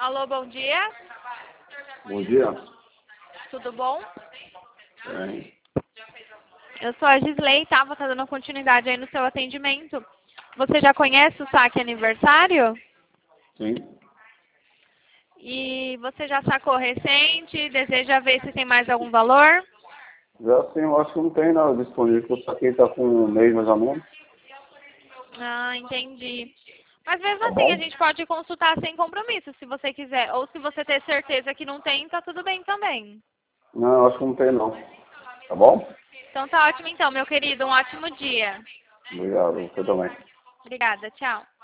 Alô, bom dia. Bom dia. Tudo bom? Bem, Eu sou a Gisley, tá? Vou estar dando continuidade aí no seu atendimento. Você já conhece o saque aniversário? sim. E você já sacou recente? Deseja ver se tem mais algum valor? Já sim, eu acho que não tem nada disponível, porque eu saquei tá com um mês mais ou menos. Ah, entendi. Mas mesmo Tá assim, a bom? gente pode consultar sem compromisso, se você quiser. Ou se você ter certeza que não tem, tá tudo bem também. Não, eu acho que não tem não. Tá bom? Então tá ótimo então, meu querido. Um ótimo dia. Obrigado, você também. Obrigada, tchau.